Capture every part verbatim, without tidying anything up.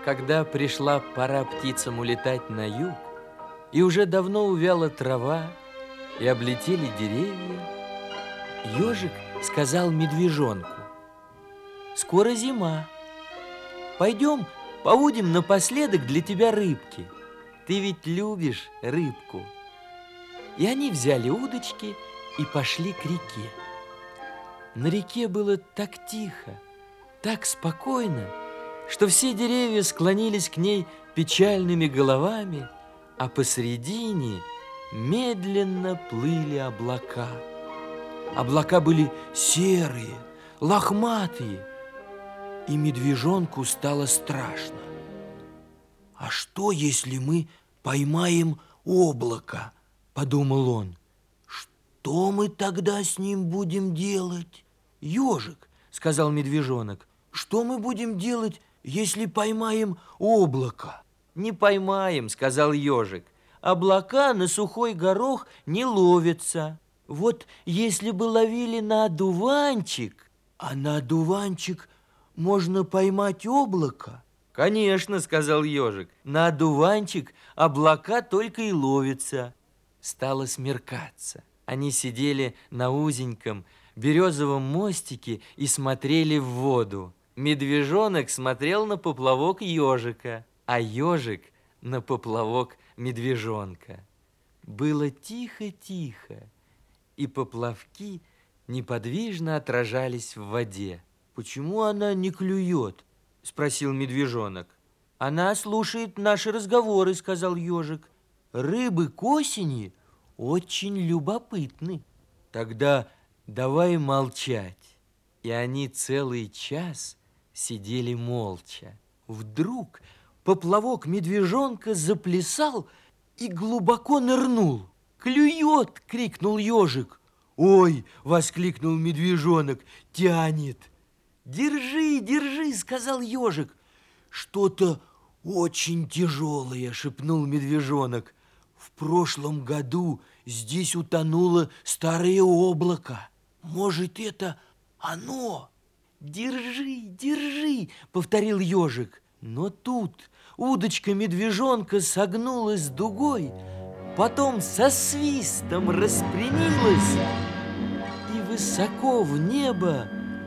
Когда пришла пора птицам улетать на юг, и уже давно увяла трава, и облетели деревья, ежик сказал медвежонку: «Скоро зима. Пойдем повудим напоследок для тебя рыбки. Ты ведь любишь рыбку». И они взяли удочки и пошли к реке. На реке было так тихо, так спокойно, что все деревья склонились к ней печальными головами, а посредине медленно плыли облака. Облака были серые, лохматые, и медвежонку стало страшно. «А что, если мы поймаем облако?» – подумал он. «Что мы тогда с ним будем делать?» «Ежик», – сказал медвежонок, – «что мы будем делать, если поймаем облако?» «Не поймаем», – сказал ежик. «Облака на сухой горох не ловятся. Вот если бы ловили на одуванчик...» «А на одуванчик можно поймать облако?» «Конечно», – сказал ежик, – «на одуванчик облака только и ловятся». Стало смеркаться. Они сидели на узеньком березовом мостике и смотрели в воду. Медвежонок смотрел на поплавок ежика, а ежик на поплавок медвежонка. Было тихо-тихо, и поплавки неподвижно отражались в воде. «Почему она не клюет?» – спросил медвежонок. «Она слушает наши разговоры», – сказал ежик. «Рыбы к осени очень любопытны». «Тогда давай молчать». И они целый час сидели молча. Вдруг поплавок медвежонка заплясал и глубоко нырнул. «Клюет!» – крикнул ежик. «Ой!» – воскликнул медвежонок. «Тянет!» «Держи, держи!» – сказал ежик. «Что-то очень тяжелое!» – шепнул медвежонок. «В прошлом году здесь утонуло старое облако. Может, это оно?» «Держи, держи!» – повторил ежик. Но тут удочка медвежонка согнулась дугой, потом со свистом распрямилась, и высоко в небо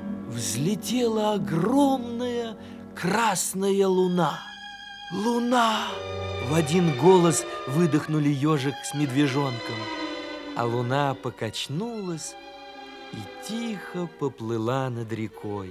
взлетела огромная красная луна. «Луна!» – в один голос выдохнули ежик с медвежонком, а луна покачнулась и тихо поплыла над рекой.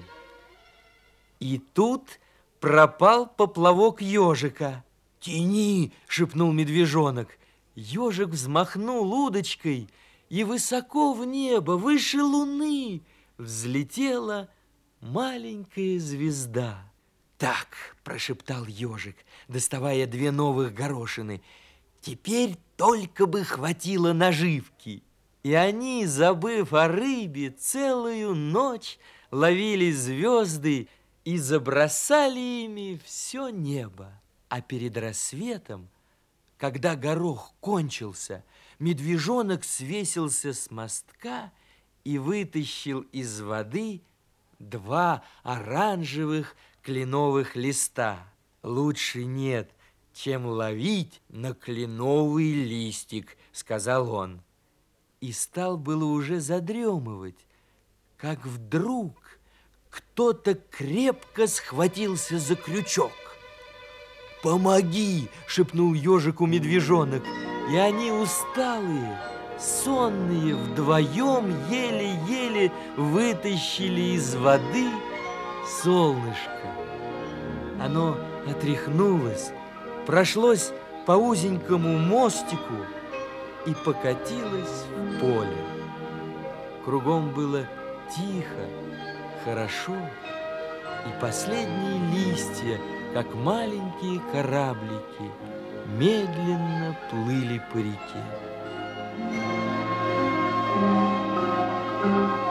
И тут пропал поплавок ежика. «Тяни!» – шепнул медвежонок. Ежик взмахнул удочкой, и высоко в небо, выше луны, взлетела маленькая звезда. «Так», – прошептал ежик, доставая две новых горошины, – «теперь только бы хватило наживки». И они, забыв о рыбе, целую ночь ловили звезды и забросали ими все небо. А перед рассветом, когда горох кончился, медвежонок свесился с мостка и вытащил из воды два оранжевых кленовых листа. «Лучше нет, чем ловить на кленовый листик», — сказал он. И стал было уже задремывать, как вдруг кто-то крепко схватился за крючок. «Помоги!» – шепнул ежику медвежонок, и они усталые, сонные, вдвоем еле-еле вытащили из воды солнышко. Оно отряхнулось, прошлось по узенькому мостику и покатилось в поле. Кругом было тихо, хорошо, и последние листья, как маленькие кораблики, медленно плыли по реке.